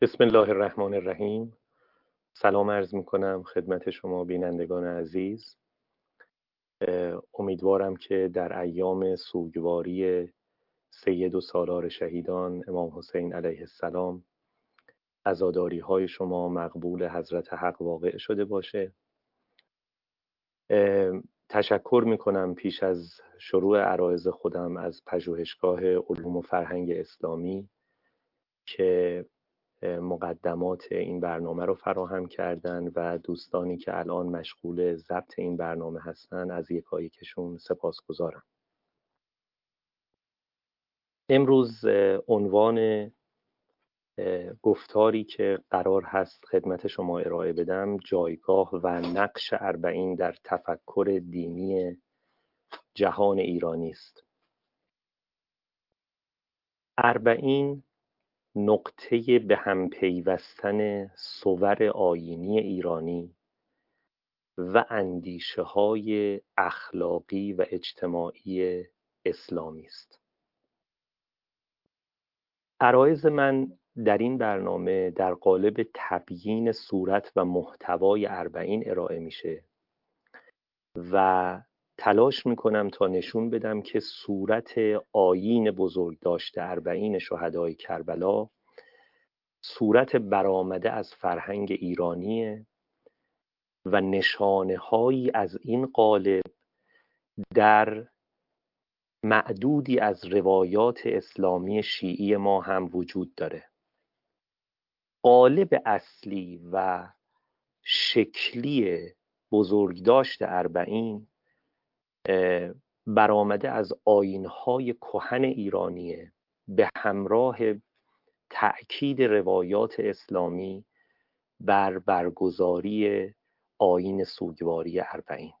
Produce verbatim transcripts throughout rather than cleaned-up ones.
بسم الله الرحمن الرحیم. سلام عرض می کنم خدمت شما بینندگان عزیز. امیدوارم که در ایام سوگواری سید و سالار شهیدان امام حسین علیه السلام عزاداری های شما مقبول حضرت حق واقع شده باشه. تشکر می کنم پیش از شروع عرایض خودم از پژوهشگاه علوم و فرهنگ اسلامی که مقدمات این برنامه رو فراهم کردن و دوستانی که الان مشغول ضبط این برنامه هستن از یکایکشون سپاسگزارم. امروز عنوان گفتاری که قرار هست خدمت شما ارائه بدم جایگاه و نقش اربعین در تفکر دینی جهان ایرانی است. اربعین نقطه به هم پیوستن صور آیینی ایرانی و اندیشه های اخلاقی و اجتماعی اسلامی است. عرایض من در این برنامه در قالب تبیین صورت و محتوای اربعین ارائه میشه و تلاش میکنم تا نشون بدم که صورت آیین بزرگ داشته اربعین شهدای کربلا صورت برآمده از فرهنگ ایرانیه و نشانه هایی از این قالب در معدودی از روایات اسلامی شیعی ما هم وجود داره. قالب اصلی و شکلی بزرگداشت اربعین برآمده از آیین‌های کهن ایرانیه به همراه تأکید روایات اسلامی بر برگزاری آیین سوگواری اربعین.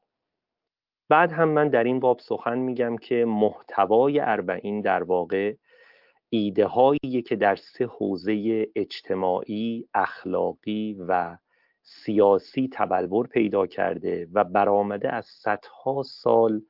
بعد هم من در این باب سخن میگم که محتوای اربعین در واقع ایده هایی که در سه حوزه اجتماعی، اخلاقی و سیاسی تبلور پیدا کرده و برآمده از صدها سال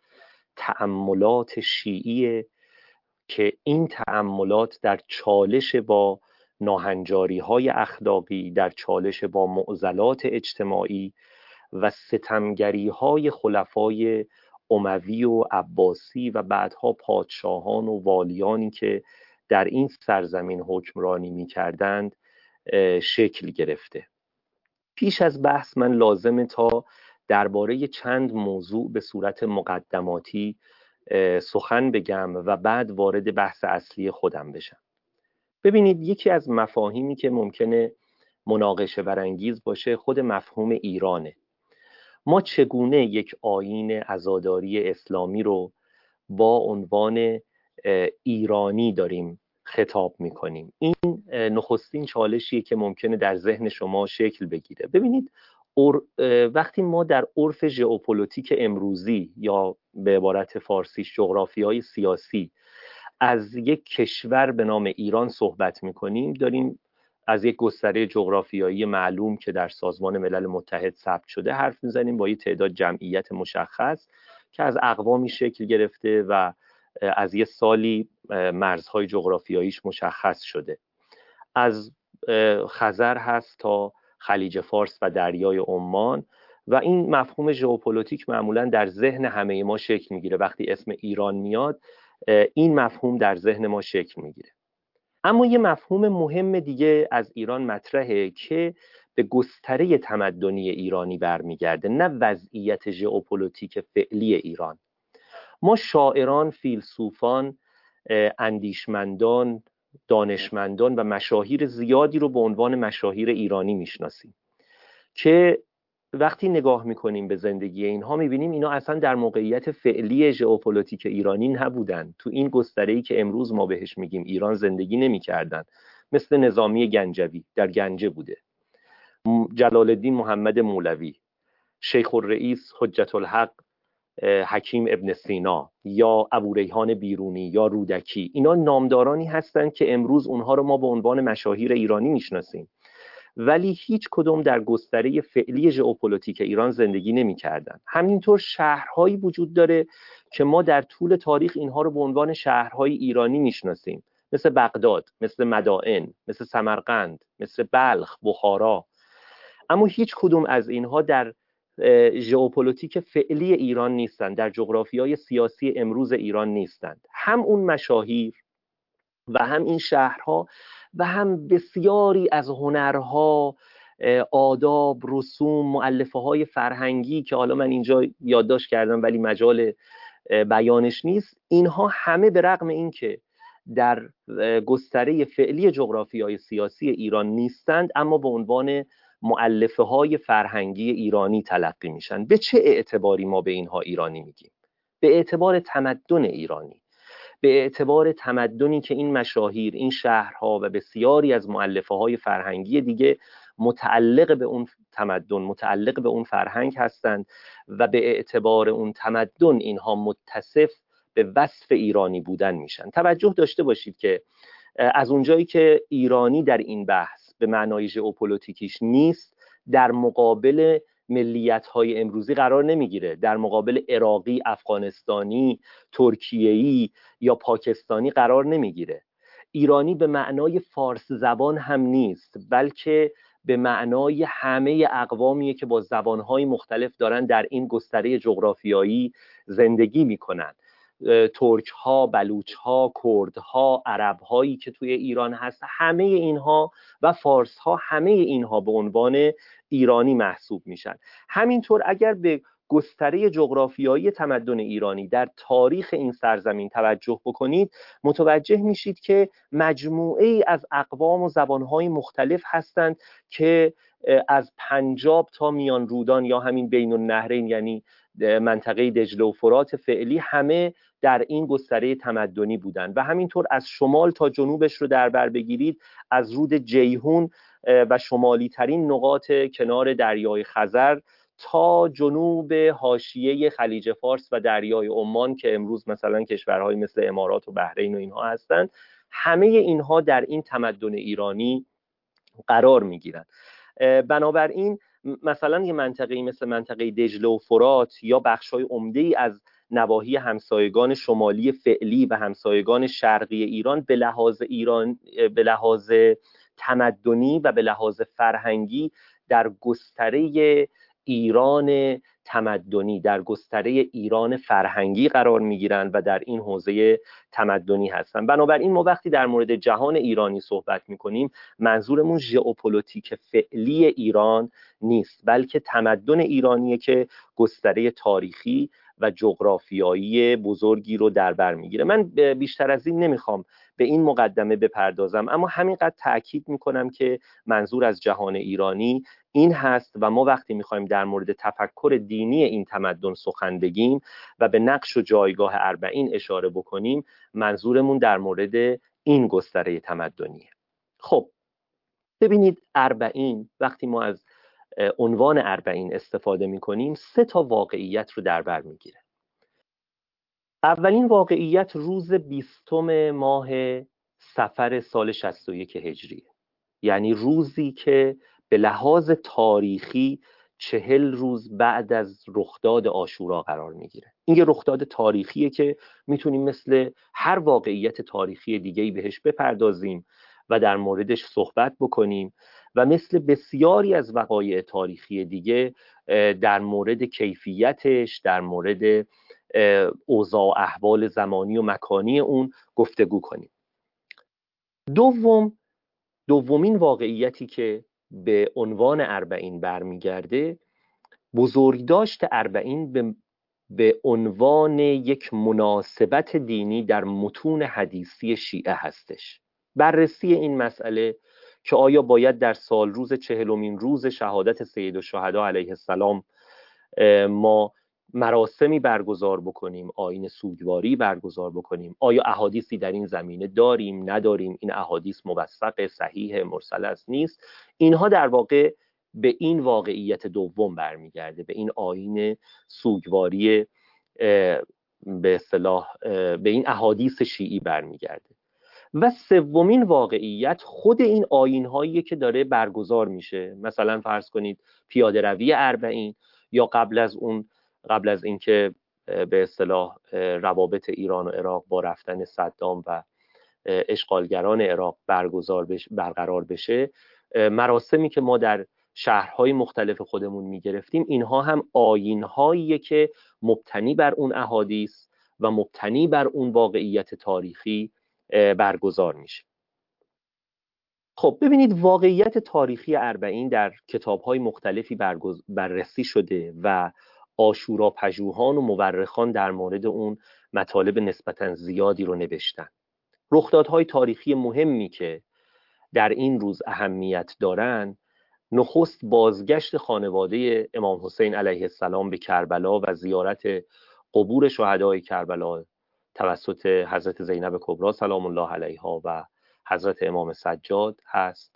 تأملات شیعی که این تأملات در چالش با ناهنجاری های اخلاقی، در چالش با معضلات اجتماعی و ستمگری های خلفای اموی و عباسی و بعدها پادشاهان و والیانی که در این سرزمین حکمرانی می کردند شکل گرفته. پیش از بحث من لازمه تا درباره چند موضوع به صورت مقدماتی سخن بگم و بعد وارد بحث اصلی خودم بشم. ببینید، یکی از مفاهیمی که ممکنه مناقشه برانگیز باشه خود مفهوم ایرانه. ما چگونه یک آیین عزاداری اسلامی رو با عنوان ایرانی داریم خطاب میکنیم؟ این نخستین چالشیه که ممکنه در ذهن شما شکل بگیره. ببینید، وقتی ما در عرف ژئوپلیتیک امروزی یا به عبارت فارسیش جغرافیای سیاسی از یک کشور به نام ایران صحبت میکنیم، داریم از یک گستره جغرافیایی معلوم که در سازمان ملل متحد ثبت شده حرف میزنیم، با یک تعداد جمعیت مشخص که از اقوامی شکل گرفته و از یه سالی مرزهای جغرافیاییش مشخص شده. از خزر هست تا خلیج فارس و دریای عمان و این مفهوم ژئوپلیتیک معمولا در ذهن همه ما شکل میگیره. وقتی اسم ایران میاد این مفهوم در ذهن ما شکل میگیره. اما یه مفهوم مهم دیگه از ایران مطرحه که به گستره تمدنی ایرانی برمیگرده، نه وضعیت ژئوپلیتیک فعلی ایران. ما شاعران، فیلسوفان، اندیشمندان، دانشمندان و مشاهیر زیادی رو به عنوان مشاهیر ایرانی میشناسیم که وقتی نگاه میکنیم به زندگی اینها میبینیم اینا اصلا در موقعیت فعلی ژئوپلیتیک ایرانی نبودن. تو این گستره‌ای که امروز ما بهش میگیم ایران زندگی نمیکردن. مثل نظامی گنجوی در گنجه بوده، جلال الدین محمد مولوی، شیخ الرئیس حجت الحق حکیم ابن سینا یا ابوریحان بیرونی یا رودکی. اینا نامدارانی هستند که امروز اونها رو ما به عنوان مشاهیر ایرانی میشناسیم، ولی هیچ کدوم در گستره فعلی ژئوپلیتیک ایران زندگی نمی‌کردن. همینطور شهرهایی وجود داره که ما در طول تاریخ اینها رو به عنوان شهرهای ایرانی میشناسیم، مثل بغداد، مثل مدائن، مثل سمرقند، مثل بلخ، بخارا. اما هیچ کدوم از اینها در ژئوپلیتیک فعلی ایران نیستند، در جغرافیای سیاسی امروز ایران نیستند. هم اون مشاهیر و هم این شهرها و هم بسیاری از هنرها، آداب، رسوم، مؤلفه های فرهنگی که حالا من اینجا یادداشت کردم ولی مجال بیانش نیست، اینها همه به رغم اینکه در گستره فعلی جغرافیای سیاسی ایران نیستند، اما به عنوان مؤلفه های فرهنگی ایرانی تلقی میشن. به چه اعتباری ما به اینها ایرانی میگیم؟ به اعتبار تمدن ایرانی، به اعتبار تمدنی که این مشاهیر، این شهرها و بسیاری از مؤلفه های فرهنگی دیگه متعلق به اون تمدن، متعلق به اون فرهنگ هستند و به اعتبار اون تمدن اینها متصف به وصف ایرانی بودن میشن. توجه داشته باشید که از اونجایی که ایرانی در این بحث به معنای ژئوپلیتیکیش نیست، در مقابل ملیت‌های امروزی قرار نمیگیره، در مقابل عراقی، افغانستانی، ترکیه‌ای یا پاکستانی قرار نمیگیره. ایرانی به معنای فارس زبان هم نیست، بلکه به معنای همه اقوامیه که با زبان‌های مختلف دارن در این گستره جغرافیایی زندگی میکنن. ترک ها، بلوچ ها، کرد ها، عرب هایی که توی ایران هست، همه اینها و فارس ها، همه اینها به عنوان ایرانی محسوب میشن. همینطور اگر به گستره جغرافیایی تمدن ایرانی در تاریخ این سرزمین توجه بکنید، متوجه میشید که مجموعه ای از اقوام و زبانهای مختلف هستند که از پنجاب تا میان رودان یا همین بین النهرین، یعنی منطقه دجله و فرات فعلی، همه در این گستره تمدنی بودند و همینطور از شمال تا جنوبش رو در بر بگیرید، از رود جیهون و شمالی ترین نقاط کنار دریای خزر تا جنوب حاشیه خلیج فارس و دریای عمان که امروز مثلا کشورهای مثل امارات و بحرین و اینها هستند، همه اینها در این تمدن ایرانی قرار میگیرند. بنابراین مثلا یه منطقه‌ای مثل منطقه دجله و فرات یا بخش‌های عمده‌ای از نواحی همسایگان شمالی فعلی و همسایگان شرقی ایران به لحاظ ایران به لحاظ تمدنی و به لحاظ فرهنگی در گستره ایران تمدنی، در گستره ایران فرهنگی قرار میگیرند و در این حوزه تمدنی هستند. بنابراین ما وقتی در مورد جهان ایرانی صحبت میکنیم، منظورمون ژئوپلیتیک فعلی ایران نیست، بلکه تمدن ایرانیه که گستره تاریخی و جغرافیایی بزرگی رو در بر میگیره. من بیشتر از این نمیخوام به این مقدمه بپردازم، اما همینقدر تأکید میکنم که منظور از جهان ایرانی این هست و ما وقتی میخوایم در مورد تفکر دینی این تمدن سخن بگیم و به نقش و جایگاه اربعین اشاره بکنیم، منظورمون در مورد این گستره تمدنیه. خب ببینید، اربعین، وقتی ما از عنوان اربعین استفاده میکنیم، سه تا واقعیت رو در بر میگیره. اولین واقعیت روز بیستم ماه صفر سال شصت و یک هجری، یعنی روزی که به لحاظ تاریخی چهل روز بعد از رخداد عاشورا قرار میگیره. این یه رخداد تاریخیه که میتونیم مثل هر واقعیت تاریخی دیگه‌ای بهش بپردازیم و در موردش صحبت بکنیم و مثل بسیاری از وقایع تاریخی دیگه در مورد کیفیتش، در مورد اوضاع احوال زمانی و مکانی اون گفتگو کنیم. دوم دومین واقعیتی که به عنوان اربعین برمیگرده، بزرگداشت اربعین به به عنوان یک مناسبت دینی در متون حدیثی شیعه هستش. بررسی این مسئله که آیا باید در سال روز چهلمین روز شهادت سید الشهدا علیه السلام ما مراسمی برگزار بکنیم، آیین سوگواری برگزار بکنیم، آیا احادیثی در این زمینه داریم نداریم، این احادیث موثق، صحیح، مرسل است، نیست، اینها در واقع به این واقعیت دوم برمیگرده، به این آیین سوگواری به اصطلاح به این احادیث شیعی برمیگرده. و سومین واقعیت خود این آیین‌هایی که داره برگزار میشه، مثلا فرض کنید پیاده روی اربعین، یا قبل از اون قبل از اینکه به اصطلاح روابط ایران و عراق با رفتن صدام و اشغالگران عراق برگزار بش، برقرار بشه، مراسمی که ما در شهرهای مختلف خودمون میگرفتیم، اینها هم آیین‌هاییه که مبتنی بر اون احادیث و مبتنی بر اون واقعیت تاریخی برگزار میشه. خب ببینید، واقعیت تاریخی اربعین در کتاب‌های مختلفی برگز... بررسی شده و آشوراپژوهان و مورخان در مورد اون مطالب نسبتاً زیادی رو نوشتن. رخدادهای تاریخی مهمی که در این روز اهمیت دارن، نخست بازگشت خانواده امام حسین علیه السلام به کربلا و زیارت قبور شهدای کربلا توسط حضرت زینب کبری سلام الله علیها و حضرت امام سجاد هست،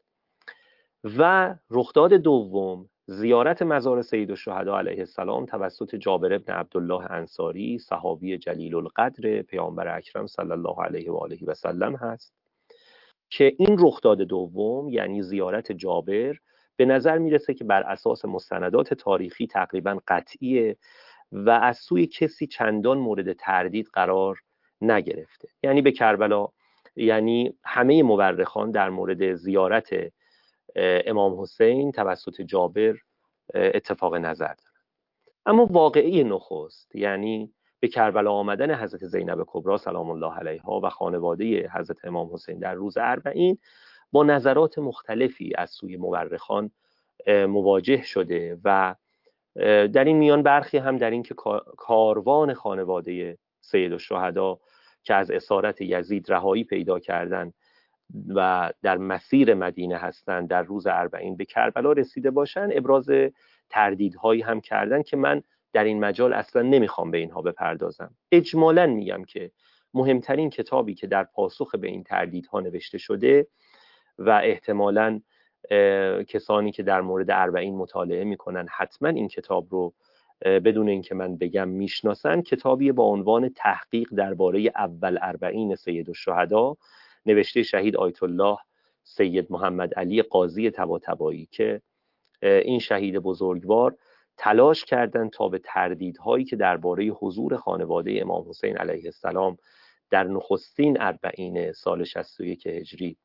و رخداد دوم زیارت مزار سید الشهدا علیه السلام توسط جابر بن عبدالله انصاری، صحابی جلیل القدر پیامبر اکرم صلی الله علیه و آله و سلم هست که این رخداد دوم، یعنی زیارت جابر، به نظر میرسه که بر اساس مستندات تاریخی تقریبا قطعیه و از سوی کسی چندان مورد تردید قرار نگرفته. یعنی به کربلا، یعنی همه مورخان در مورد زیارت امام حسین توسط جابر اتفاق نظر دارن. اما واقعی نخست، یعنی به کربلا آمدن حضرت زینب کبری سلام الله علیها و خانواده حضرت امام حسین در روز اربعین، با نظرات مختلفی از سوی مورخان مواجه شده و در این میان برخی هم در این که کاروان خانواده سید الشهدا که از اسارت یزید رهایی پیدا کردند و در مسیر مدینه هستند در روز اربعین به کربلا رسیده باشند، ابراز تردیدهایی هم کردن که من در این مجال اصلا نمیخوام به اینها بپردازم. اجمالاً میگم که مهمترین کتابی که در پاسخ به این تردیدها نوشته شده و احتمالاً کسانی که در مورد اربعین مطالعه میکنن حتما این کتاب رو بدون اینکه من بگم میشناسن، کتابی با عنوان تحقیق درباره اول اربعین سید الشهدا نوشته شهید آیت الله سید محمد علی قاضی طباطبایی که این شهید بزرگوار تلاش کردند تا به تردیدهایی که درباره حضور خانواده امام حسین علیه السلام در نخستین اربعین سال شصت و یک هجری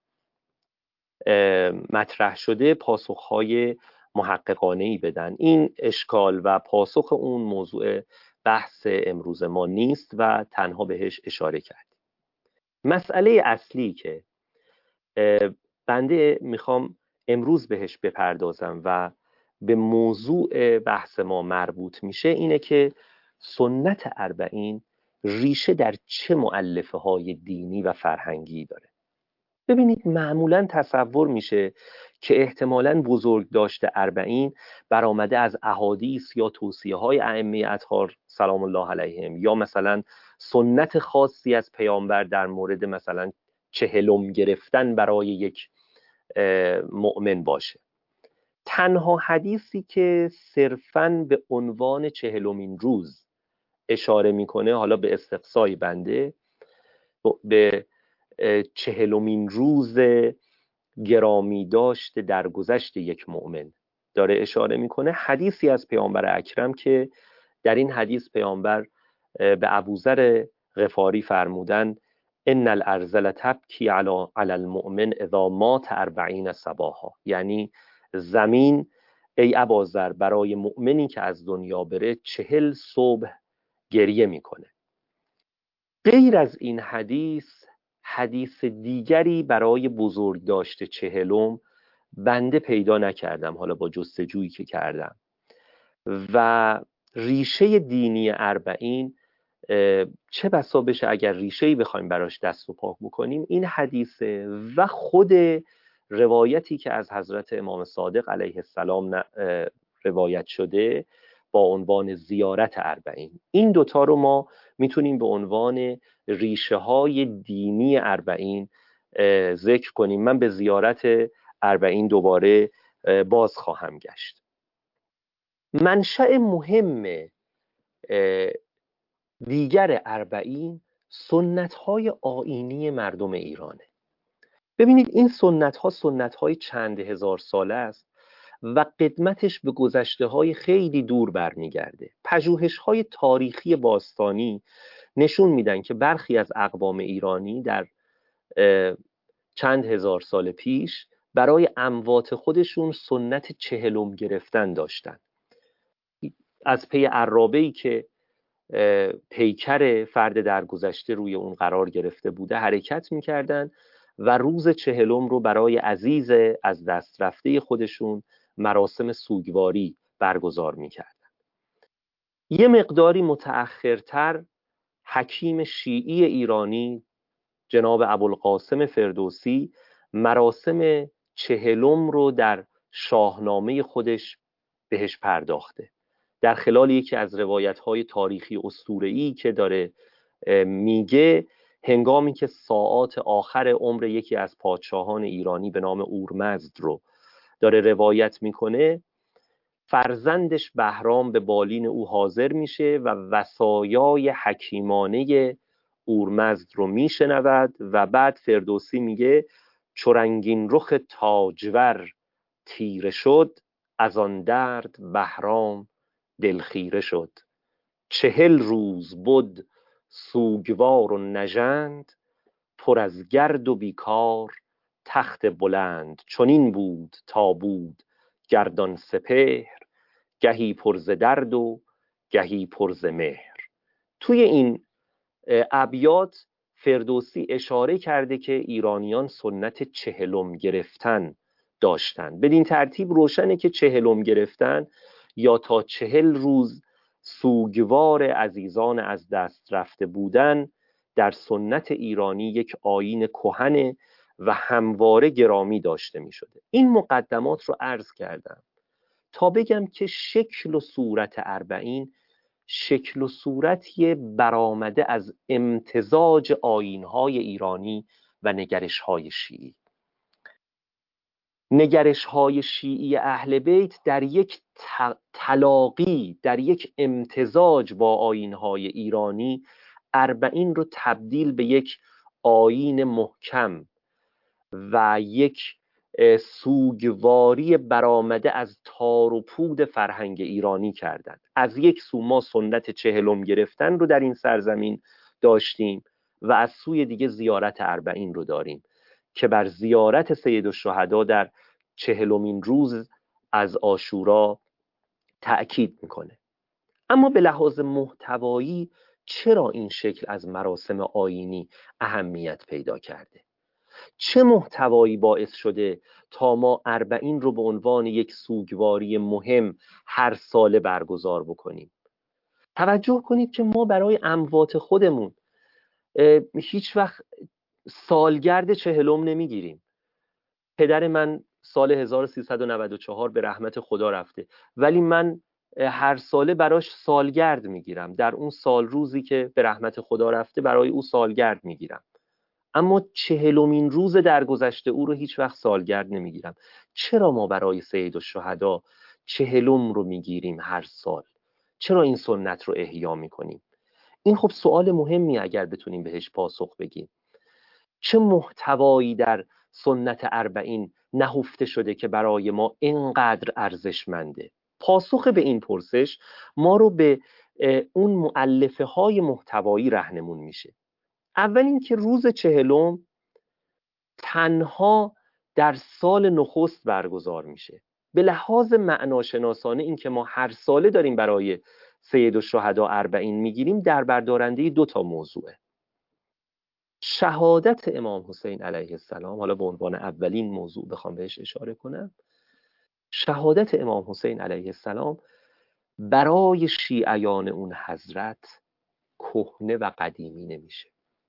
مطرح شده پاسخهای محققانه‌ای بدن. این اشکال و پاسخ اون موضوع بحث امروز ما نیست و تنها بهش اشاره کرد. مسئله اصلی که بنده میخوام امروز بهش بپردازم و به موضوع بحث ما مربوط میشه اینه که سنت اربعین ریشه در چه مؤلفه های دینی و فرهنگی داره. ببینید، معمولا تصور میشه که احتمالاً بزرگ داشته اربعین برآمده از احادیث یا توصیه های ائمه اطهار سلام الله علیهم یا مثلا سنت خاصی از پیامبر در مورد مثلا چهلم گرفتن برای یک مؤمن باشه. تنها حدیثی که صرفاً به عنوان چهلمین روز اشاره میکنه، حالا به استقصای بنده، به چهلمین روز گرامی داشت در گذشت یک مؤمن داره اشاره میکنه، حدیثی از پیامبر اکرم که در این حدیث پیامبر به ابوذر غفاری فرمودن ان الارض لتبکی علی المؤمن اذا مات اربعین صباحا، یعنی زمین ای ابوذر برای مؤمنی که از دنیا بره چهل صبح گریه میکنه. غیر از این حدیث حدیث دیگری برای بزرگ داشته چهلم بنده پیدا نکردم، حالا با جستجویی که کردم. و ریشه دینی اربعین چه بسا بشه اگر ریشه‌ای بخوایم براش دست و پا بکنیم این حدیثه و خود روایتی که از حضرت امام صادق علیه السلام روایت شده با عنوان زیارت اربعین. این دوتا رو ما میتونیم به عنوان ریشه های دینی اربعین ذکر کنیم. من به زیارت اربعین دوباره باز خواهم گشت. منشأ مهم دیگر اربعین سنت های آیینی مردم ایرانه. ببینید، این سنت ها سنت های چند هزار ساله است و قدمتش به گذشته های خیلی دور برمیگرده. پژوهش های تاریخی باستانی نشون میدن که برخی از اقوام ایرانی در چند هزار سال پیش برای اموات خودشون سنت چهلم گرفتن داشتن. از پی عرابه‌ای که پیکر فرد درگذشته روی اون قرار گرفته بوده حرکت میکردن و روز چهلم رو برای عزیز از دست رفته خودشون مراسم سوگواری برگزار میکردن. یه مقداری متأخرتر حکیم شیعی ایرانی جناب ابوالقاسم فردوسی مراسم چهلم رو در شاهنامه خودش بهش پرداخته. در خلال یکی از روایت‌های تاریخی اسطوره‌ای که داره میگه، هنگامی که ساعات آخر عمر یکی از پادشاهان ایرانی به نام اورمزد رو داره روایت میکنه، فرزندش بهرام به بالین او حاضر میشه و وصایای حکیمانه اورمزد رو میشنود و بعد فردوسی میگه چو رنگین رخ تاجور تیره شد، از آن درد بهرام دلخیره شد. چهل روز بود سوگوار و نژند، پر از گرد و بیکار تخت بلند. چنین بود تا بود گردان سپهر، گهی پر ز درد و گهی پر ز مهر. توی این ابیات فردوسی اشاره کرده که ایرانیان سنت چهلم گرفتن داشتن. بدین ترتیب روشنه که چهلم گرفتن یا تا چهل روز سوگوار عزیزان از دست رفته بودن در سنت ایرانی یک آیین کهن و همواره گرامی داشته می شده. این مقدمات رو عرض کردم تا بگم که شکل و صورت اربعین شکل و صورتی برآمده از امتزاج آیین‌های ایرانی و نگرش‌های شیعی. نگرش‌های شیعی اهل بیت در یک تلاقی، در یک امتزاج با آیین‌های ایرانی، اربعین رو تبدیل به یک آیین محکم و یک سوگواری برآمده از تار و پود فرهنگ ایرانی کردند. از یک سو ما سنت چهلم گرفتن رو در این سرزمین داشتیم و از سوی دیگه زیارت اربعین رو داریم که بر زیارت سیدالشهدا در چهلمین روز از عاشورا تأکید میکنه. اما به لحاظ محتوایی چرا این شکل از مراسم آیینی اهمیت پیدا کرده؟ چه محتوایی باعث شده تا ما اربعین رو به عنوان یک سوگواری مهم هر ساله برگزار بکنیم؟ توجه کنید که ما برای اموات خودمون هیچ وقت سالگرد چهلم نمیگیریم. پدر من سال هزار و سیصد و نود و چهار به رحمت خدا رفته، ولی من هر ساله براش سالگرد میگیرم. در اون سال روزی که به رحمت خدا رفته برای او سالگرد میگیرم. اما چهلمین روز درگذشته او رو هیچ وقت سالگرد نمیگیرم. چرا ما برای سیدالشهدا چهلم رو میگیریم هر سال؟ چرا این سنت رو احیا میکنیم؟ این خب سوال مهمی اگر بتونیم بهش پاسخ بدیم. چه محتوایی در سنت اربعین نهفته شده که برای ما اینقدر ارزشمنده؟ پاسخ به این پرسش ما رو به اون مؤلفه های محتوایی رهنمون میشه. اول این که روز چهلم تنها در سال نخست برگزار میشه. به لحاظ معناشناسانه این که ما هر ساله داریم برای سیدالشهدا اربعین میگیریم در بردارنده دو تا موضوعه. شهادت امام حسین علیه السلام، حالا به عنوان اولین موضوع بخوام بهش اشاره کنم، شهادت امام حسین علیه السلام برای شیعیان اون حضرت کهنه و قدیمی نمیشه.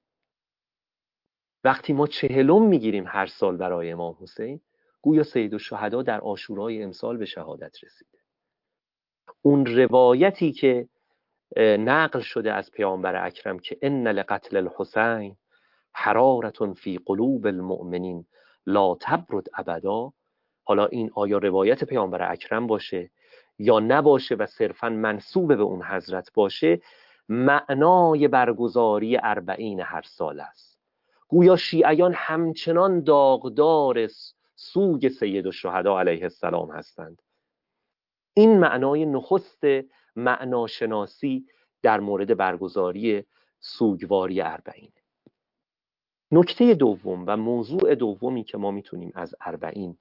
وقتی ما چهلم میگیریم هر سال برای امام حسین، گویا سیدالشهدا در عاشورای امسال به شهادت رسیده. اون روایتی که نقل شده از پیامبر اکرم که ان لقتل الحسین حرارة فی قلوب المؤمنین لا تبرد ابدا، حالا این آیا روایت پیامبر اکرم باشه یا نباشه و صرفاً منسوب به اون حضرت باشه، معنای برگزاری اربعین هر سال است. گویا شیعیان همچنان داغدار سوگ سیدالشهدا علیه السلام هستند. این معنای نخست معناشناسی در مورد برگزاری سوگواری اربعین. نکته دوم و موضوع دومی که ما میتونیم از اربعین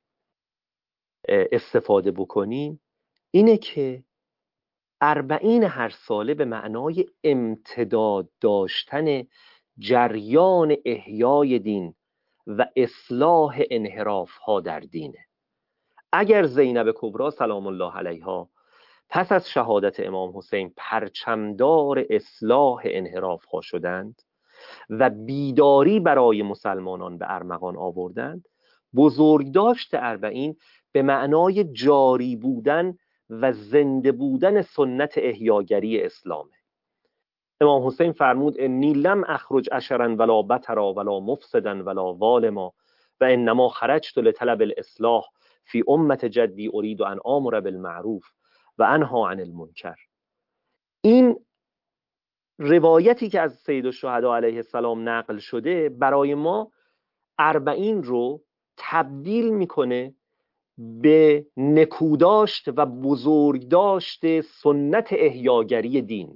استفاده بکنیم اینه که اربعین هر ساله به معنای امتداد داشتن جریان احیای دین و اصلاح انحراف ها در دینه. اگر زینب کبری سلام الله علیها پس از شهادت امام حسین پرچمدار اصلاح انحراف ها شدند و بیداری برای مسلمانان به ارمغان آوردند، بزرگداشت اربعین به معنای جاری بودن و زنده بودن سنت احیاگری اسلامه. امام حسین فرمود انی لم اخرج اشرا ولا بطرا ولا مفسدا ولا ظالما و انما خرجت لطلب الاصلاح فی امت جدی ارید ان آمر بالمعروف و انها عن المنکر. این روایتی که از سید الشهدا علیه السلام نقل شده برای ما اربعین رو تبدیل میکنه به نکوداشت و بزرگداشت سنت احیاگری دین،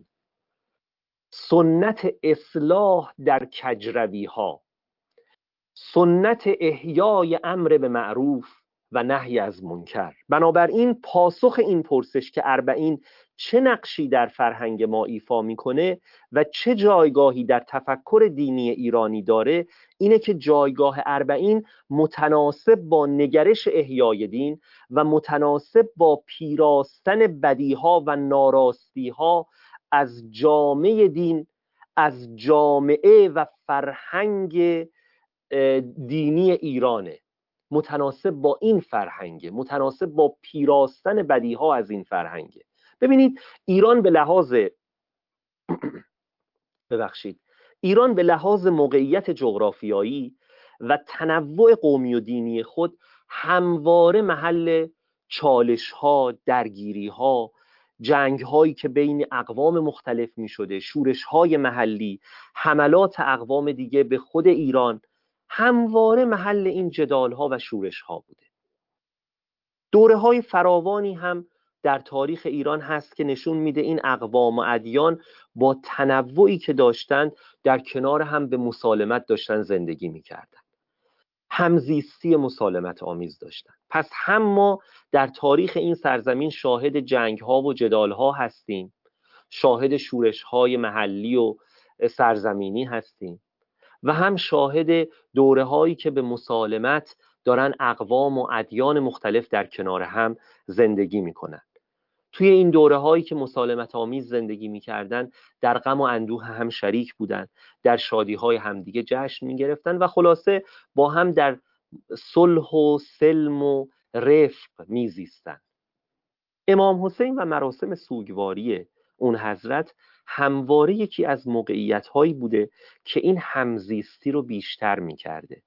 سنت اصلاح در کجروی ها، سنت احیای امر به معروف و نهی از منکر. بنابراین پاسخ این پرسش که اربعین چه نقشی در فرهنگ ما ایفا میکنه و چه جایگاهی در تفکر دینی ایرانی داره اینه که جایگاه اربعین متناسب با نگرش احیای دین و متناسب با پیراستن بدیها و ناراستی-ها از جامعه دین، از جامعه و فرهنگ دینی ایرانه، متناسب با این فرهنگه، متناسب با پیراستن بدیها از این فرهنگه. ببینید ایران به لحاظ ببخشید ایران به لحاظ موقعیت جغرافیایی و تنوع قومی و دینی خود همواره محل چالش ها، درگیری ها، جنگ هایی که بین اقوام مختلف می شده، شورش های محلی، حملات اقوام دیگه به خود ایران، همواره محل این جدال ها و شورش ها بوده. دوره های فراوانی هم در تاریخ ایران هست که نشون میده این اقوام و ادیان با تنوعی که داشتند در کنار هم به مسالمت داشتن زندگی میکردن، همزیستی مسالمت آمیز داشتن. پس هم ما در تاریخ این سرزمین شاهد جنگ ها و جدال ها هستیم، شاهد شورش های محلی و سرزمینی هستیم و هم شاهد دوره هایی که به مسالمت دارن اقوام و ادیان مختلف در کنار هم زندگی میکنن. توی این دوره هایی که مسالمت آمیز زندگی میکردن در غم و اندوه هم شریک بودن، در شادی های همدیگه جشن میگرفتن و خلاصه با هم در صلح و سلم و رفق میزیستن. امام حسین و مراسم سوگواری اون حضرت همواره یکی از موقعیت هایی بوده که این همزیستی رو بیشتر میکرده،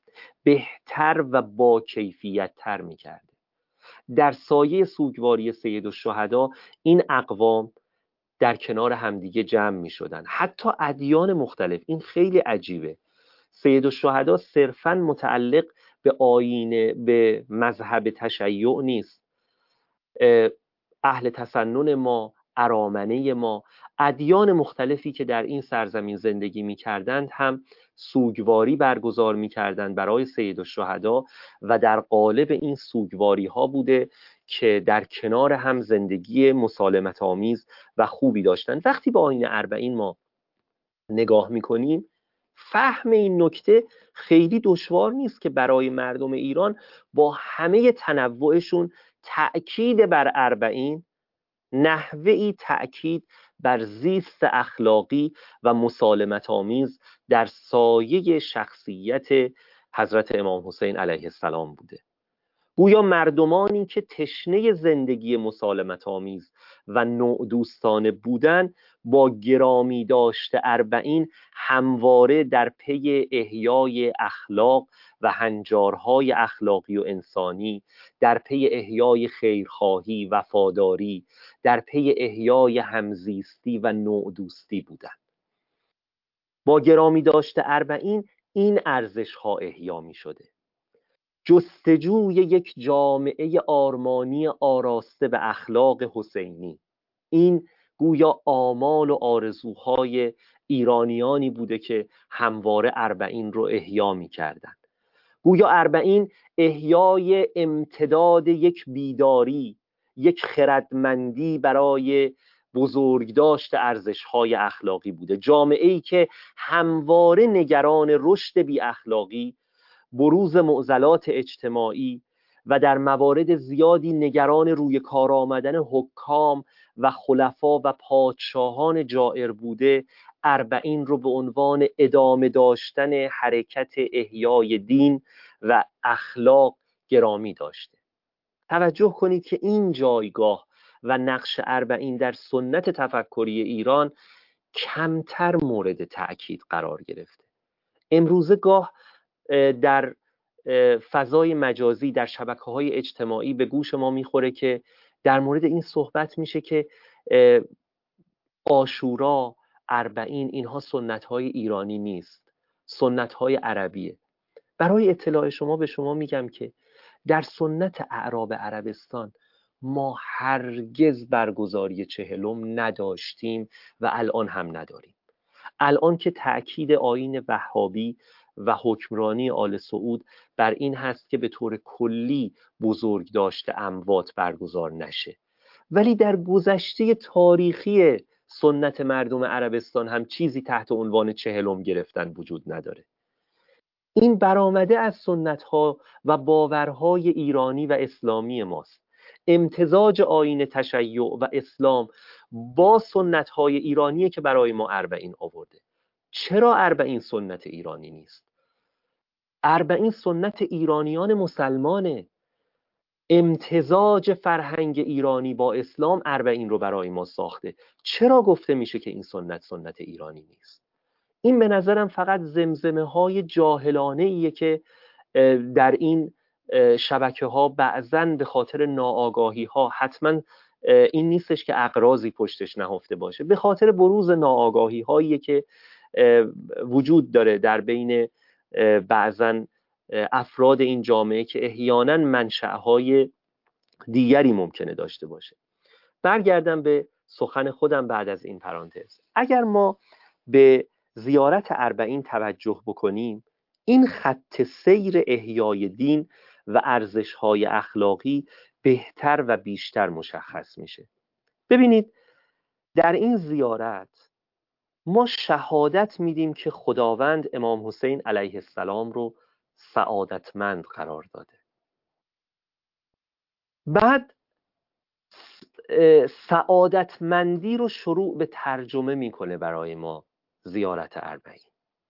بهتر و با کیفیت تر میکرده. در سایه سوگواری سید الشهدا این اقوام در کنار همدیگه جمع میشدن، حتی ادیان مختلف. این خیلی عجیبه. سید الشهدا صرفاً متعلق به آیین، به مذهب تشیع نیست. اهل تسنن ما، ارامنه ما، ادیان مختلفی که در این سرزمین زندگی می‌کردند هم سوگواری برگزار می‌کردند برای سید الشهدا و در قالب این سوگواری ها بوده که در کنار هم زندگی مسالمت آمیز و خوبی داشتند. وقتی به آیین اربعین ما نگاه می‌کنیم فهم این نکته خیلی دشوار نیست که برای مردم ایران با همه تنوعشون تأکید بر اربعین نحوه‌ای تأکید بر زیست اخلاقی و مسالمت آمیز در سایه شخصیت حضرت امام حسین علیه السلام بوده. گویا مردمانی که تشنه زندگی مسالمت آمیز و نوع دوستانه بودن با گرامی داشته اربعین همواره در پی احیای اخلاق و هنجارهای اخلاقی و انسانی، در پی احیای خیرخواهی، وفاداری، در پی احیای همزیستی و نوع دوستی بودن. با گرامی داشته اربعین این ارزش ها احیا می شده. جستجوی یک جامعه آرمانی آراسته به اخلاق حسینی، این گویا آمال و آرزوهای ایرانیانی بوده که همواره اربعین رو احیا می کردن. گویا اربعین احیای امتداد یک بیداری، یک خردمندی برای بزرگداشت ارزش‌های اخلاقی بوده. جامعه‌ای که همواره نگران رشد بی اخلاقی، بروز معضلات اجتماعی و در موارد زیادی نگران روی کار آمدن حکام و خلفا و پادشاهان جائر بوده، اربعین رو به عنوان ادامه داشتن حرکت احیای دین و اخلاق گرامی داشته. توجه کنید که این جایگاه و نقش اربعین در سنت تفکری ایران کمتر مورد تأکید قرار گرفته. امروزه گاه در فضای مجازی، در شبکه‌های اجتماعی به گوش ما میخوره که در مورد این صحبت میشه که عاشورا، اربعین، اینها سنت‌های ایرانی نیست، سنت‌های عربیه. برای اطلاع شما به شما میگم که در سنت اعراب عربستان ما هرگز برگزاری چهلم نداشتیم و الان هم نداریم. الان که تأکید آیین وهابی و حکمرانی آل سعود بر این هست که به طور کلی بزرگ داشته اموات برگزار نشه، ولی در گذشته تاریخی سنت مردم عربستان هم چیزی تحت عنوان چهلم گرفتن وجود نداره. این برآمده از سنت‌ها و باورهای ایرانی و اسلامی ماست. امتزاج آیین تشیع و اسلام با سنت‌های ایرانیه که برای ما اربعین آورده. چرا اربعین سنت ایرانی نیست؟ اربعین سنت ایرانیان مسلمانه. امتزاج فرهنگ ایرانی با اسلام اربعین رو برای ما ساخته. چرا گفته میشه که این سنت سنت ایرانی نیست؟ این به نظرم فقط زمزمه های جاهلانه ایه که در این شبکه ها بعضن به خاطر ناآگاهی ها، حتما این نیستش که اغراضی پشتش نهفته باشه، به خاطر بروز ناآگاهی هایی که وجود داره در بین بعضن افراد این جامعه که احیانا منشأهای دیگری ممکنه داشته باشه. برگردم به سخن خودم بعد از این پرانتز. اگر ما به زیارت اربعین توجه بکنیم، این خط سیر احیای دین و ارزش‌های اخلاقی بهتر و بیشتر مشخص میشه. ببینید در این زیارت ما شهادت میدیم که خداوند امام حسین علیه السلام رو سعادتمند قرار داده. بعد سعادتمندی رو شروع به ترجمه میکنه برای ما زیارت اربعین.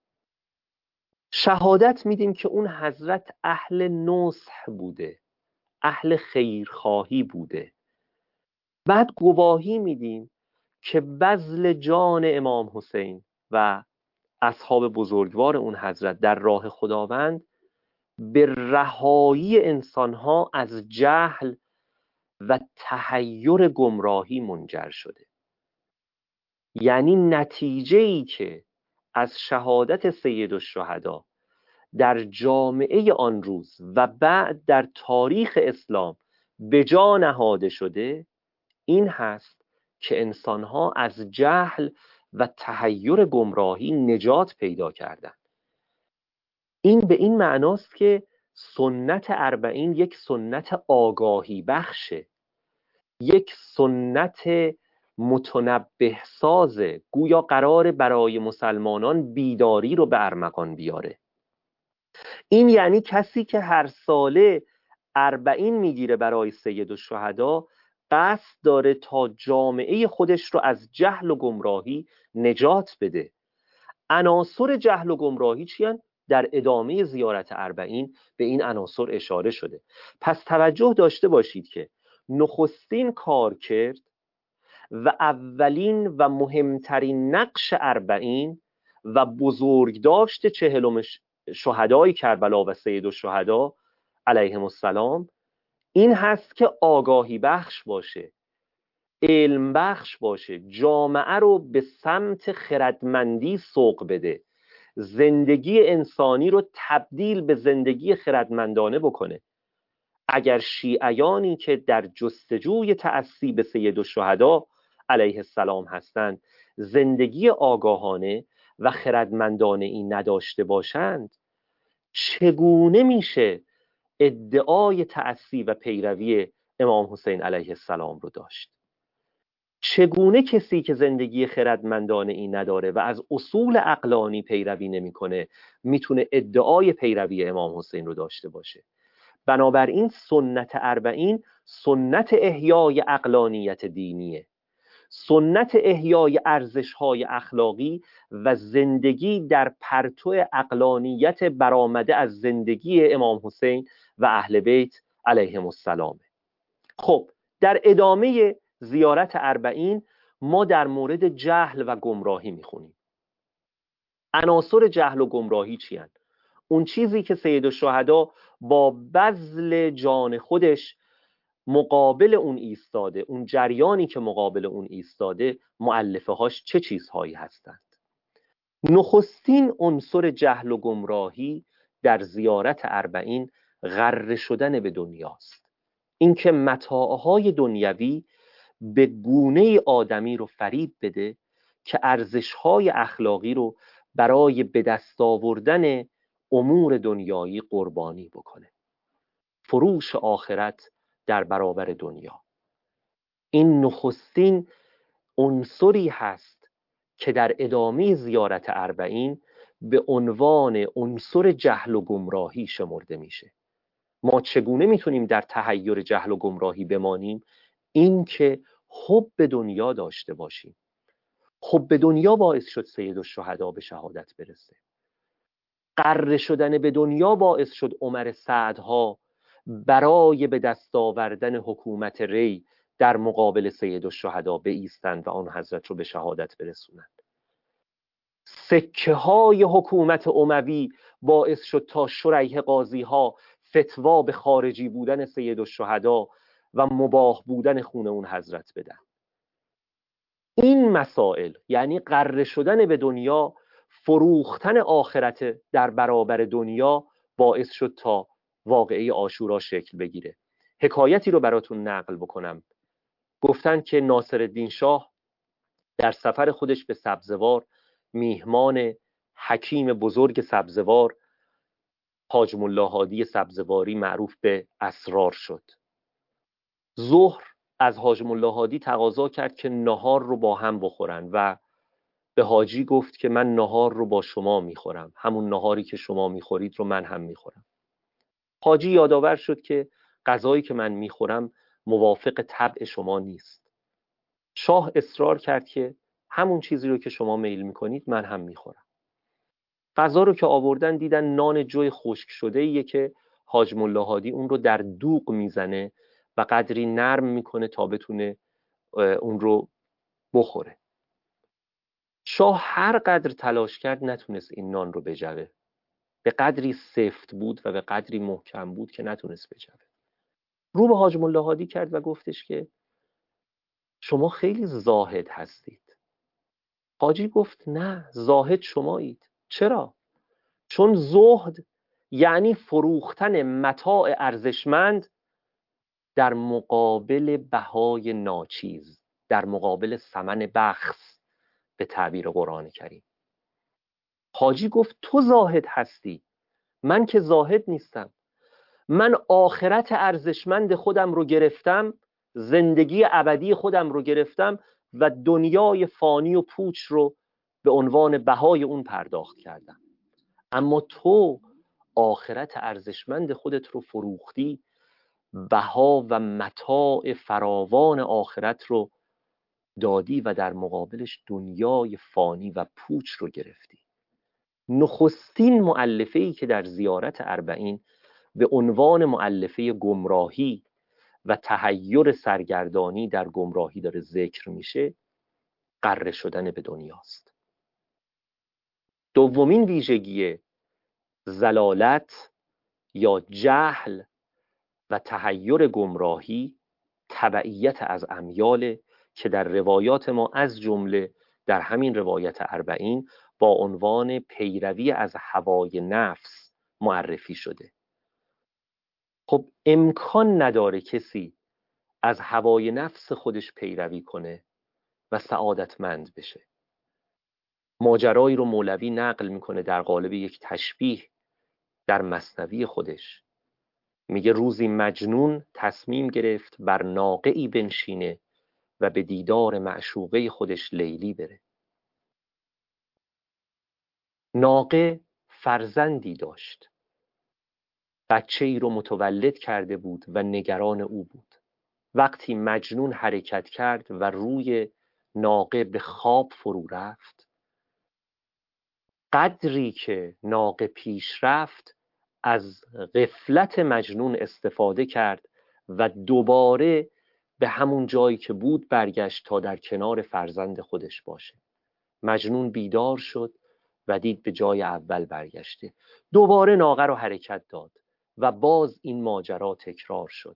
شهادت میدیم که اون حضرت اهل نصح بوده، اهل خیرخواهی بوده. بعد گواهی میدیم که بذل جان امام حسین و اصحاب بزرگوار اون حضرت در راه خداوند به رهایی انسانها از جهل و تحیر گمراهی منجر شده. یعنی نتیجه ای که از شهادت سید الشهدا در جامعه آن روز و بعد در تاریخ اسلام به جا نهاده شده، این هست که انسانها از جهل و تحیر گمراهی نجات پیدا کردند. این به این معناست که سنت اربعین یک سنت آگاهی بخشه، یک سنت متنبه سازه، گویا قرار برای مسلمانان بیداری رو به ارمغان بیاره. این یعنی کسی که هر ساله اربعین میگیره برای سید الشهدا قصد داره تا جامعه خودش رو از جهل و گمراهی نجات بده. عناصر جهل و گمراهی چی هن؟ در ادامه زیارت اربعین به این عناصر اشاره شده. پس توجه داشته باشید که نخستین کار کرد و اولین و مهمترین نقش اربعین و بزرگداشت چهلم شهدای کربلا و سید الشهدا علیهم السلام این هست که آگاهی بخش باشه، علم بخش باشه، جامعه رو به سمت خردمندی سوق بده، زندگی انسانی رو تبدیل به زندگی خردمندانه بکنه. اگر شیعیانی که در جستجوی تأسی به سید الشهدا علیه السلام هستند زندگی آگاهانه و خردمندانه این نداشته باشند، چگونه میشه ادعای تأسی و پیروی امام حسین علیه السلام رو داشت؟ چگونه کسی که زندگی خردمندانه این نداره و از اصول عقلانی پیروی نمیکنه میتونه ادعای پیروی امام حسین رو داشته باشه؟ بنابراین سنت اربعین سنت احیای عقلانیت دینیه، سنت احیای ارزش‌های اخلاقی و زندگی در پرتو عقلانیت برآمده از زندگی امام حسین و اهل بیت علیهم السلام. خب در ادامه زیارت اربعین ما در مورد جهل و گمراهی میخونیم. عناصر جهل و گمراهی چی هستند؟ اون چیزی که سید الشهدا با بذل جان خودش مقابل اون ایستاده، اون جریانی که مقابل اون ایستاده، مؤلفه هاش چه چیزهایی هستند؟ نخستین عنصر جهل و گمراهی در زیارت اربعین غره شدن به دنیاست. اینکه متاعهای دنیوی به گونه آدمی رو فریب بده که ارزش‌های اخلاقی رو برای به دست آوردن امور دنیایی قربانی بکنه. فروش آخرت در برابر دنیا. این نخستین عنصری هست که در ادامه زیارت اربعین به عنوان عنصر جهل و گمراهی شمرده میشه. ما چگونه میتونیم در تحیر جهل و گمراهی بمانیم؟ این که حب دنیا داشته باشیم. حب دنیا باعث شد سید الشهدا به شهادت برسه. غره شدن به دنیا باعث شد عمر سعدها برای به دست آوردن حکومت ری در مقابل سید الشهدا بایستند و آن حضرت رو به شهادت برسونند. سکه های حکومت اموی باعث شد تا شریح قاضی ها فتوا به خارجی بودن سید الشهدا و مباح بودن خون اون حضرت بدن. این مسائل، یعنی غره شدن به دنیا، فروختن آخرت در برابر دنیا، باعث شد تا واقعه عاشورا شکل بگیره. حکایتی رو براتون نقل بکنم. گفتن که ناصرالدین شاه در سفر خودش به سبزوار میهمان حکیم بزرگ سبزوار حاج ملا هادی سبزواری معروف به اسرار شد. ظهر از حاج ملا هادی تقاضا کرد که نهار رو با هم بخورن و به حاجی گفت که من نهار رو با شما میخورم، همون نهاری که شما میخورید رو من هم میخورم. حاجی یادآور شد که غذایی که من میخورم موافق طبع شما نیست. شاه اصرار کرد که همون چیزی رو که شما میل میکنید من هم میخورم. غذا رو که آوردن دیدن نان جوی خشک شده ایه که حاج ملا هادی اون رو در دوغ میزنه و قدری نرم میکنه تا بتونه اون رو بخوره. شاه هر قدر تلاش کرد نتونست این نان رو بجوه. به قدری سفت بود و به قدری محکم بود که نتونست بجوه. رو به حاج ملا هادی کرد و گفتش که شما خیلی زاهد هستید. حاجی گفت نه، زاهد شمایید. چرا؟ چون زهد یعنی فروختن متاع ارزشمند در مقابل بهای ناچیز، در مقابل ثمن بخس به تعبیر قرآن کریم. حاجی گفت تو زاهد هستی، من که زاهد نیستم. من آخرت ارزشمند خودم رو گرفتم، زندگی ابدی خودم رو گرفتم و دنیای فانی و پوچ رو به عنوان بهای اون پرداخت کردم. اما تو آخرت ارزشمند خودت رو فروختی، بها و متاع فراوان آخرت رو دادی و در مقابلش دنیای فانی و پوچ رو گرفتی. نخستین مؤلفه‌ای که در زیارت اربعین به عنوان مؤلفه گمراهی و تحیر سرگردانی در گمراهی داره ذکر میشه، غره شدن به دنیاست. دومین ویژگی ضلالت یا جهل و تحیر گمراهی تبعیت از امیال که در روایات ما از جمله در همین روایت اربعین با عنوان پیروی از هوای نفس معرفی شده. خب امکان نداره کسی از هوای نفس خودش پیروی کنه و سعادتمند بشه. ماجرایی رو مولوی نقل میکنه در قالب یک تشبیه در مثنوی خودش. میگه روزی مجنون تصمیم گرفت بر ناقه‌ای بنشینه و به دیدار معشوقه خودش لیلی بره. ناقه فرزندی داشت، بچه ای رو متولد کرده بود و نگران او بود. وقتی مجنون حرکت کرد و روی ناقه به خواب فرو رفت، قدری که ناقه پیش رفت از غفلت مجنون استفاده کرد و دوباره به همون جایی که بود برگشت تا در کنار فرزند خودش باشه. مجنون بیدار شد و دید به جای اول برگشته. دوباره ناقه رو حرکت داد و باز این ماجرا تکرار شد.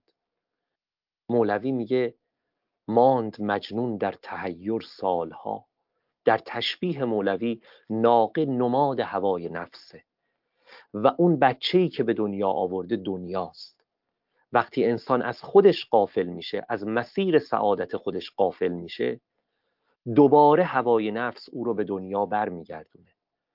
مولوی میگه ماند مجنون در تحیر سالها. در تشبیه مولوی ناقه نماد هوای نفسه و اون بچه‌ای که به دنیا آورده دنیاست. وقتی انسان از خودش غافل میشه، از مسیر سعادت خودش غافل میشه، دوباره هوای نفس او رو به دنیا برمیگردونه.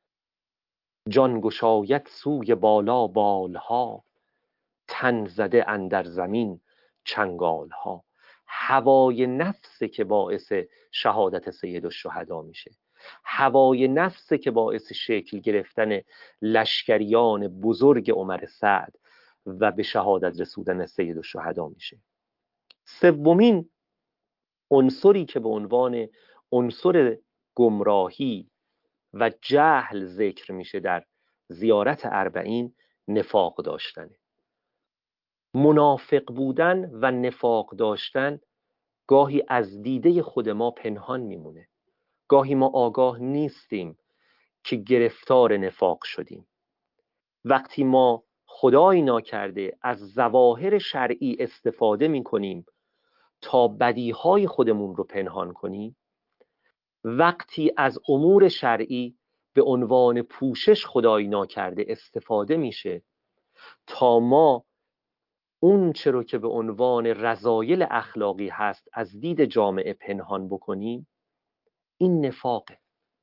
جان گشاید سوی بالا بالها، تن زده اندر زمین چنگالها. هوای نفسه که باعث شهادت سید الشهدا میشه. هوای نفسه که باعث شکل گرفتن لشکریان بزرگ عمر سعد و به شهادت رسودن سید الشهدا میشه. سومین عنصری که به عنوان عنصر گمراهی و جهل ذکر میشه در زیارت اربعین، نفاق داشتنه. منافق بودن و نفاق داشتن گاهی از دیده خود ما پنهان میمونه. گاهی ما آگاه نیستیم که گرفتار نفاق شدیم. وقتی ما خدای ناکرده از ظواهر شرعی استفاده میکنیم تا بدیهای خودمون رو پنهان کنیم، وقتی از امور شرعی به عنوان پوشش خدای ناکرده استفاده میشه تا ما اون چرا که به عنوان رذایل اخلاقی هست از دید جامعه پنهان بکنیم، این نفاقه.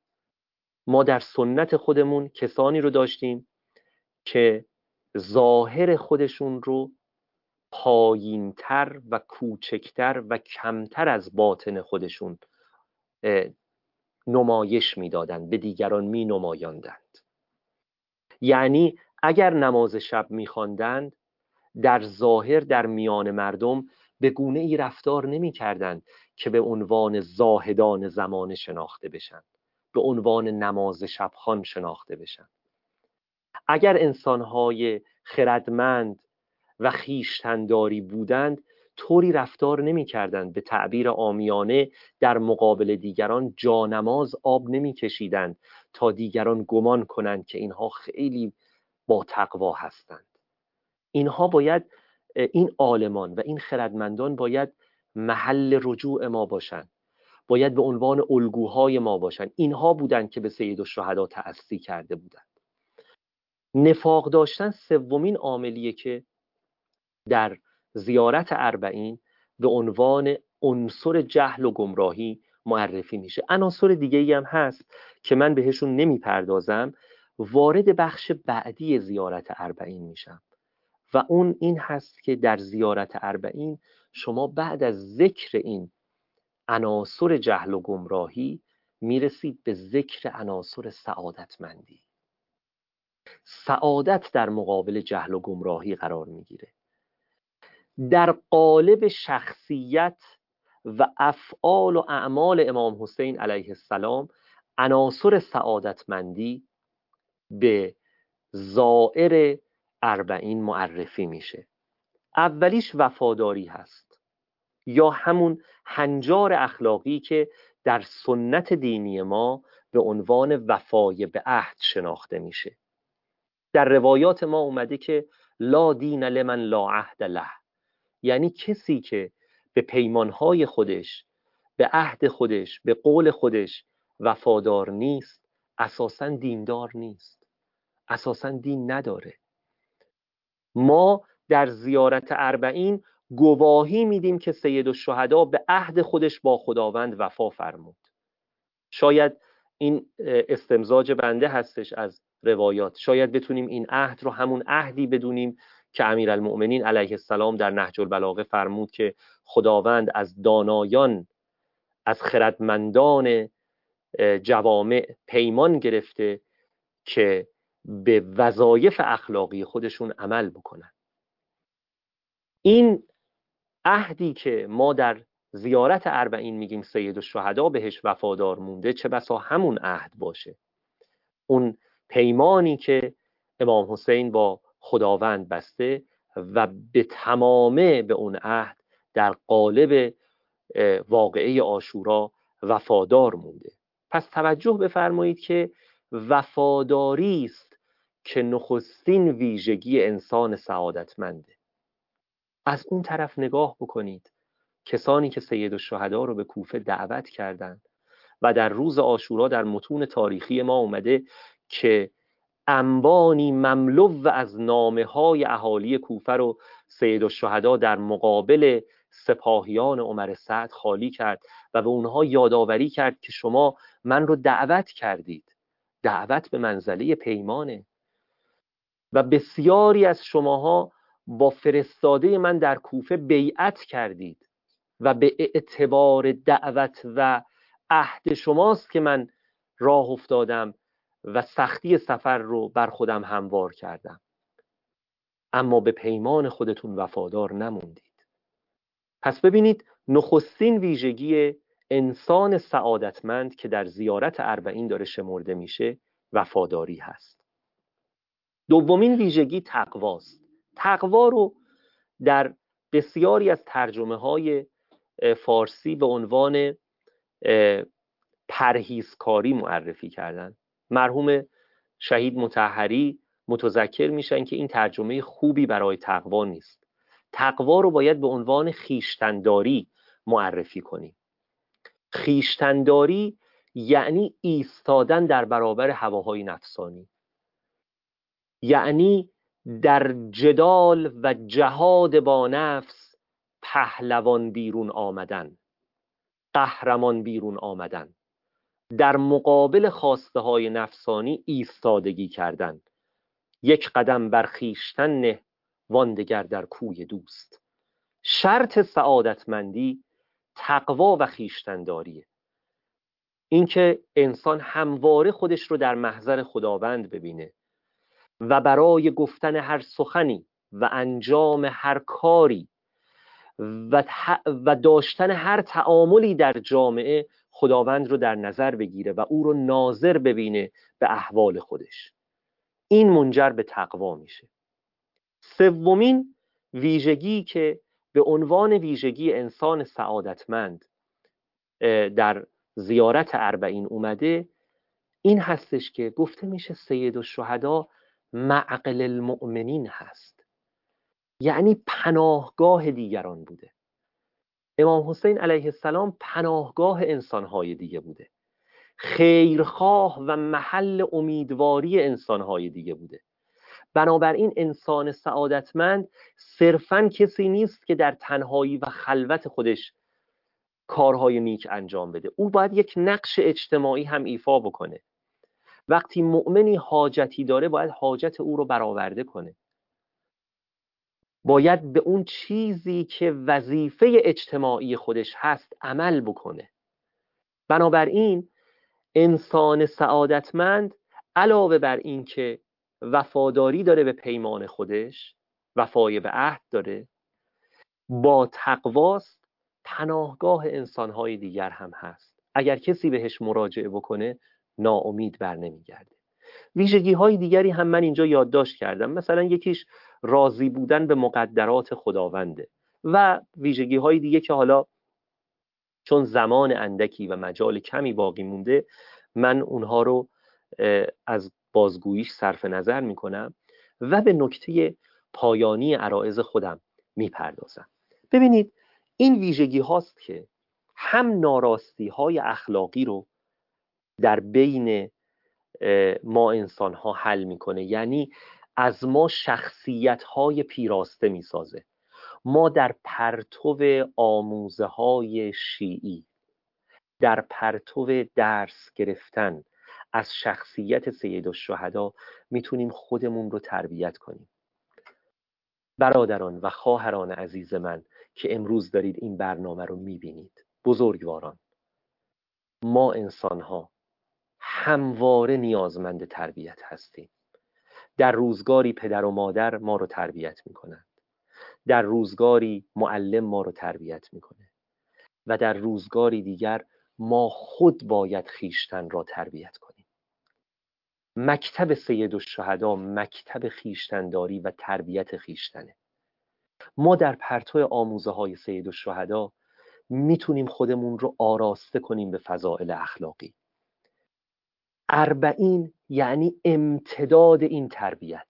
ما در سنت خودمون کسانی رو داشتیم که ظاهر خودشون رو پایینتر و کوچکتر و کمتر از باطن خودشون نمایش میدادند، به دیگران می نمایاندند. یعنی اگر نماز شب میخواندند، در ظاهر در میان مردم به گونه ای رفتار نمی کردند که به عنوان زاهدان زمانه شناخته بشن، به عنوان نماز شبخوان شناخته بشن. اگر انسانهای خردمند و خویشتنداری بودند، طوری رفتار نمی کردند، به تعبیر عامیانه در مقابل دیگران جانماز آب نمی کشیدند تا دیگران گمان کنند که اینها خیلی با تقوا هستند. اینها باید، این عالمان و این خردمندان باید محل رجوع ما باشند، باید به عنوان الگوهای ما باشند. اینها بودند که به سید الشهدا تأسی کرده بودند. نفاق داشتن سومین عاملیه که در زیارت اربعین به عنوان عنصر جهل و گمراهی معرفی میشه. عناصر دیگه ای هم هست که من بهشون نمیپردازم، وارد بخش بعدی زیارت اربعین میشم و اون این هست که در زیارت اربعین شما بعد از ذکر این عناصر جهل و گمراهی میرسید به ذکر عناصر سعادتمندی. سعادت در مقابل جهل و گمراهی قرار میگیره. در قالب شخصیت و افعال و اعمال امام حسین علیه السلام، عناصر سعادتمندی به زائر اربعین معرفی میشه. اولیش وفاداری هست، یا همون هنجار اخلاقی که در سنت دینی ما به عنوان وفای به عهد شناخته میشه. در روایات ما اومده که لا دین لمن لا عهد له، یعنی کسی که به پیمانهای خودش، به عهد خودش، به قول خودش وفادار نیست، اساساً دیندار نیست، اساساً دین نداره. ما در زیارت اربعین گواهی میدیم که سید الشهدا به عهد خودش با خداوند وفا فرمود. شاید این استمزاج بنده هستش از روایات. شاید بتونیم این عهد رو همون عهدی بدونیم که امیرالمؤمنین علیه السلام در نهج البلاغه فرمود که خداوند از دانایان، از خردمندان جوامع پیمان گرفته که به وظایف اخلاقی خودشون عمل بکنن. این عهدی که ما در زیارت اربعین میگیم سید الشهدا بهش وفادار مونده، چه بسا همون عهد باشه، اون پیمانی که امام حسین با خداوند بسته و به تمامه به اون عهد در قالب واقعه عاشورا وفادار مونده. پس توجه بفرمایید که وفاداری است که نخستین ویژگی انسان سعادتمنده. از اون طرف نگاه بکنید، کسانی که سید الشهدا رو به کوفه دعوت کردند و در روز عاشورا در متون تاریخی ما اومده که انبانی مملو از نامه های اهالی کوفه رو سید الشهدا در مقابل سپاهیان عمر سعد خالی کرد و به اونها یادآوری کرد که شما من رو دعوت کردید. دعوت به منزله پیمانه و بسیاری از شماها با فرستاده من در کوفه بیعت کردید و به اعتبار دعوت و عهد شماست که من راه افتادم و سختی سفر رو بر خودم هموار کردم، اما به پیمان خودتون وفادار نموندید. پس ببینید نخستین ویژگی انسان سعادتمند که در زیارت اربعین داره شمرده میشه وفاداری هست. دومین ویژگی تقواست. تقوا رو در بسیاری از ترجمه های فارسی به عنوان پرهیزکاری معرفی کردن. مرحوم شهید مطهری متذکر میشن که این ترجمه خوبی برای تقوا نیست. تقوا رو باید به عنوان خویشتنداری معرفی کنیم. خویشتنداری یعنی ایستادن در برابر هواهای نفسانی، یعنی در جدال و جهاد با نفس پهلوان بیرون آمدن، قهرمان بیرون آمدن، در مقابل خواسته های نفسانی ایستادگی کردن. یک قدم بر خویشتن نه، وان دگر در کوی دوست. شرط سعادتمندی تقوا و خویشتنداریه. اینکه انسان همواره خودش رو در محضر خداوند ببینه و برای گفتن هر سخنی و انجام هر کاری و, و داشتن هر تعاملی در جامعه خداوند رو در نظر بگیره و او رو ناظر ببینه به احوال خودش. این منجر به تقوا میشه. سومین ویژگی که به عنوان ویژگی انسان سعادتمند در زیارت اربعین اومده این هستش که گفته میشه سید الشهدا معقل المؤمنین هست، یعنی پناهگاه دیگران بوده. امام حسین علیه السلام پناهگاه انسانهای دیگه بوده، خیرخواه و محل امیدواری انسانهای دیگه بوده. بنابراین انسان سعادتمند صرفاً کسی نیست که در تنهایی و خلوت خودش کارهای نیک انجام بده. او باید یک نقش اجتماعی هم ایفا بکنه. وقتی مؤمنی حاجتی داره باید حاجت او رو برآورده کنه، باید به اون چیزی که وظیفه اجتماعی خودش هست عمل بکنه. بنابراین انسان سعادتمند علاوه بر این که وفاداری داره به پیمان خودش، وفای به عهد داره، با تقواست پناهگاه انسانهای دیگر هم هست. اگر کسی بهش مراجعه بکنه ناامید بر نمیگرده. ویژگی های دیگری هم من اینجا یادداشت کردم. مثلا یکیش راضی بودن به مقدرات خداونده و ویژگی های دیگه که حالا چون زمان اندکی و مجال کمی باقی مونده من اونها رو از بازگوییش صرف نظر میکنم و به نکته پایانی عرایض خودم میپردازم. ببینید این ویژگی هاست که هم ناراستی های اخلاقی رو در بین ما انسان ها حل میکنه، یعنی از ما شخصیت های پیراسته میسازه. ما در پرتو آموزه های شیعی، در پرتو درس گرفتن از شخصیت سیدالشهدا میتونیم خودمون رو تربیت کنیم. برادران و خواهران عزیز من که امروز دارید این برنامه رو میبینید، بزرگواران، ما انسان‌ها همواره نیازمند تربیت هستیم. در روزگاری پدر و مادر ما رو تربیت میکنند، در روزگاری معلم ما رو تربیت میکنه و در روزگاری دیگر ما خود باید خیشتن را تربیت کنیم. مکتب سیدالشهدا مکتب خیشتنداری و تربیت خیشتنه. ما در پرتو آموزه های سیدالشهدا میتونیم خودمون رو آراسته کنیم به فضائل اخلاقی. اربعین یعنی امتداد این تربیت،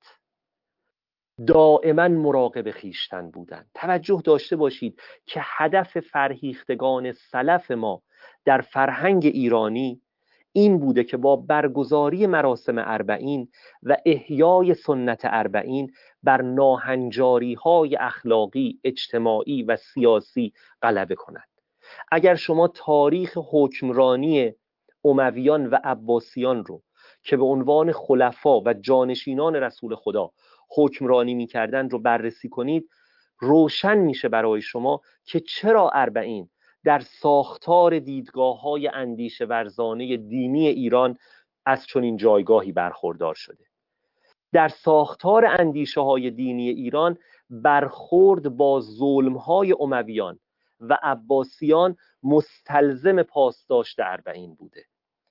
دائما مراقب خیشتن بودن. توجه داشته باشید که هدف فرهیختگان سلف ما در فرهنگ ایرانی این بوده که با برگزاری مراسم اربعین و احیای سنت اربعین بر ناهنجاری های اخلاقی، اجتماعی و سیاسی غلبه کنند. اگر شما تاریخ حکمرانی امویان و عباسیان رو که به عنوان خلفا و جانشینان رسول خدا حکمرانی می‌کردند رو بررسی کنید، روشن میشه برای شما که چرا اربعین در ساختار دیدگاه‌های اندیشه ورزانه دینی ایران از چنین جایگاهی برخوردار شده. در ساختار اندیشه‌های دینی ایران برخورد با ظلم‌های امویان و عباسیان مستلزم پاسداشت اربعین بوده.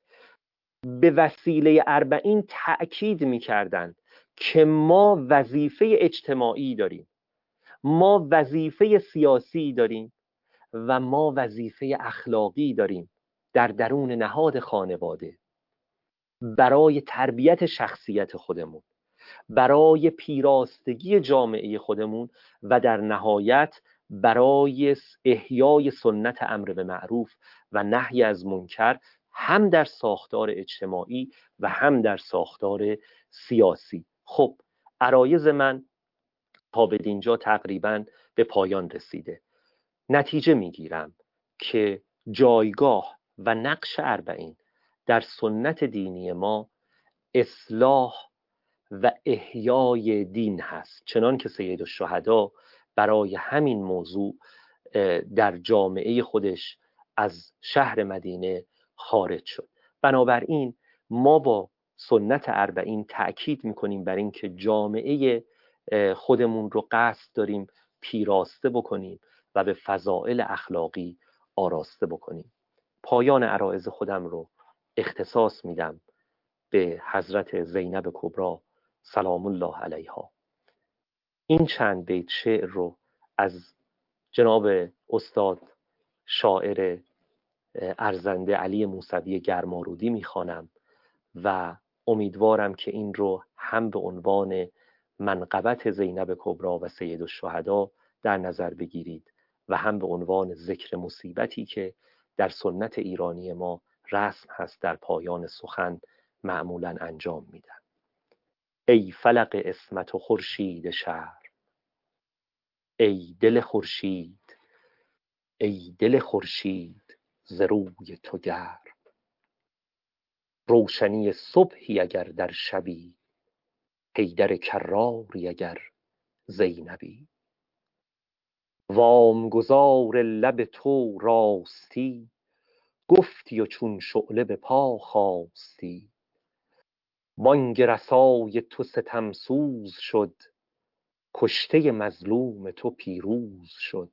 به وسیله اربعین تأکید می‌کردند که ما وظیفه اجتماعی داریم، ما وظیفه سیاسی داریم و ما وظیفه اخلاقی داریم در درون نهاد خانواده برای تربیت شخصیت خودمون، برای پیراستگی جامعه خودمون و در نهایت برای احیای سنت امر به معروف و نهی از منکر، هم در ساختار اجتماعی و هم در ساختار سیاسی. خب عرایض من تا به اینجا تقریبا به پایان رسیده. نتیجه میگیرم که جایگاه و نقش اربعین در سنت دینی ما اصلاح و احیای دین هست، چنان که سیدالشهدا برای همین موضوع در جامعه خودش از شهر مدینه خارج شد. بنابراین ما با سنت اربعین تأکید میکنیم بر این که جامعه خودمون رو قصد داریم پیراسته بکنیم و به فضائل اخلاقی آراسته بکنیم. پایان عرایض خودم رو اختصاص میدم به حضرت زینب کبری سلام الله علیها. این چند بیت شعر رو از جناب استاد شاعر ارزنده علی موسوی گرمارودی میخوانم و امیدوارم که این رو هم به عنوان منقبت زینب کبری و سیدالشهدا در نظر بگیرید و هم به عنوان ذکر مصیبتی که در سنت ایرانی ما رسم هست در پایان سخن معمولا انجام میدن. ای فلق عصمت و خورشید شهر، ای دل خورشید، ای دل خورشید ز روی تو گرم. روشنی صبحی اگر در شبی، حیدر کراری اگر زینبی. وامگذار لب تو راستی، گفتی و چون شعله به پا خاستی. بانگ رسای تو ستم سوز شد، کشته مظلوم تو پیروز شد.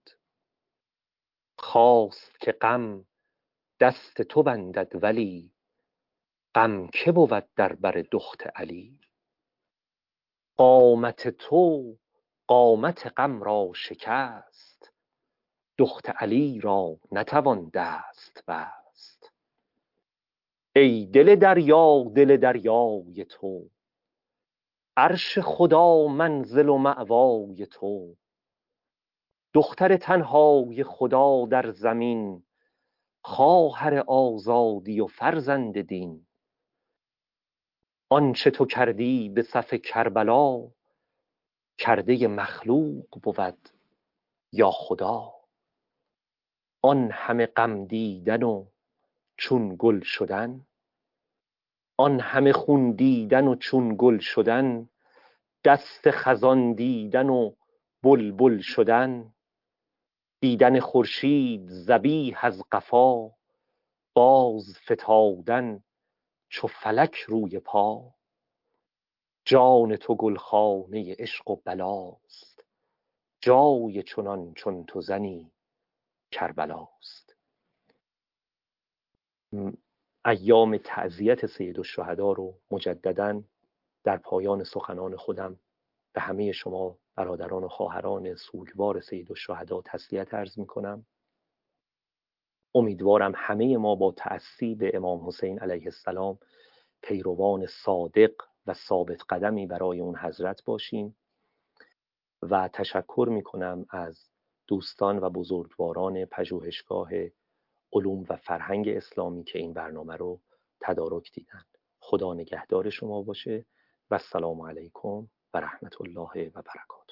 خواست که غم دست تو بندد ولی، غم که بود در بر دخت علی. قامت تو قامت غم را شکست، دخت علی را نتوان دست بست. ای دل دریا دل دریای تو، عرش خدا منزل و مأوای تو. دختر تنهای خدا در زمین، خواهر آزادی و فرزند دین. آنچه تو کردی به صف کربلا، کرده مخلوق بود یا خدا. آن همه غم دیدن و چون گل شدن، آن همه خون دیدن و چون گل شدن، دست خزان دیدن و بلبل شدن، دیدن خورشید ذبیح از قفا، باز فتادن چو فلک روی پا. جان تو گلخانه عشق و بلاست، جای چنان چون تو زنی کربلاست. ایام تعزیت سید الشهدا رو مجدداً در پایان سخنان خودم به همه شما برادران و خواهران سوگوار سید الشهدا تسلیت عرض می کنم. امیدوارم همه ما با تأسی به امام حسین علیه السلام پیروان صادق و ثابت قدمی برای اون حضرت باشیم و تشکر می کنم از دوستان و بزرگواران پژوهشگاه علوم و فرهنگ اسلامی که این برنامه رو تدارک دیدن. خدا نگهدار شما باشه و السلام علیکم و رحمت الله و برکاته.